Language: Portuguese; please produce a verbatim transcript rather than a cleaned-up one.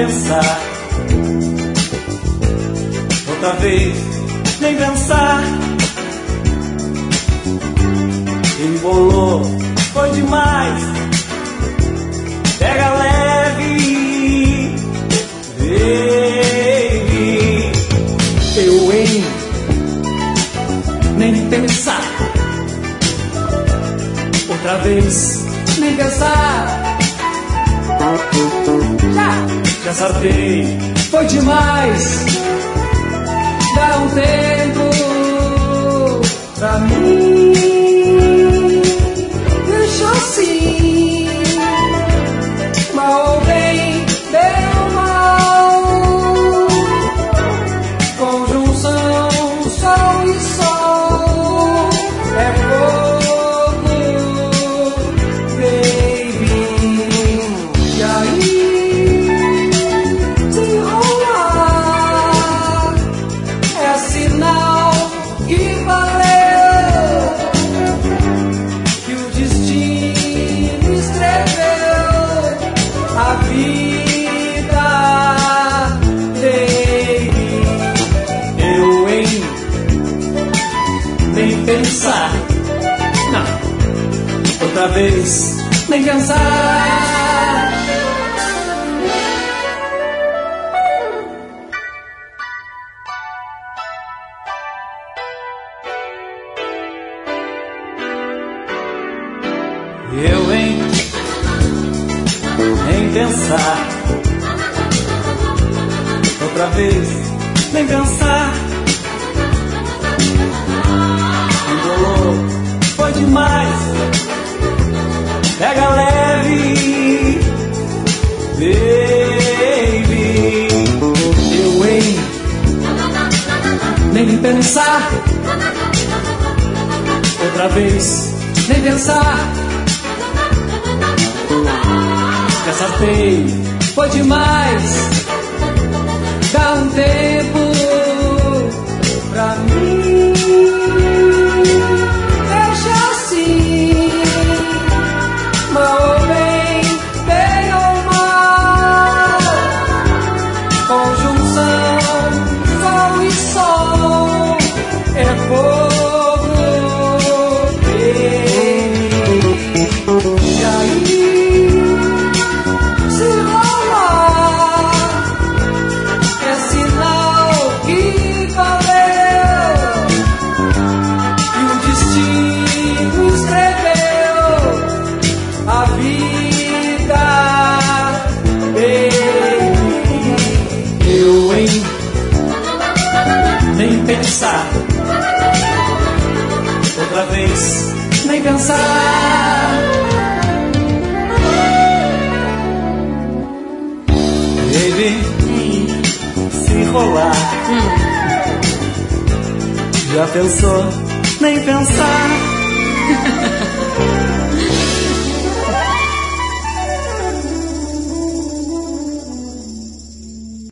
pensar. Outra vez, nem pensar. Embolou, foi demais. Pega leve, baby. Eu, hein? Nem pensar. Outra vez, nem pensar. Já, já sartei, foi demais. Dá um tempo pra mim. Deixa assim, mal ou bem, bem ou mal. Conjunção, sol e sol é pouco, baby. E aí, se rolar, é sinal que valeu, que o destino escreveu a vida, baby. Eu, hein? Nem pensar. Não. Outra vez, nem pensar. Eu, hein? Nem pensar. Outra vez, nem pensar. Embolou, foi demais. Pega leve, baby. Eu, hein? Nem pensar. Outra vez, nem pensar. Já sartei, foi demais. Dá um tempo pra mim. Deixa assim, mal ou bem, bem ou mal. Conjunção, sol e sol é fogo, baby. E aí, se rolar, é sinal que valeu, e o destino escreveu a vida, baby. Eu, hein? Nem pensar. Outra vez, nem pensar. Baby, se rolar, hum. Já pensou? Nem pensar.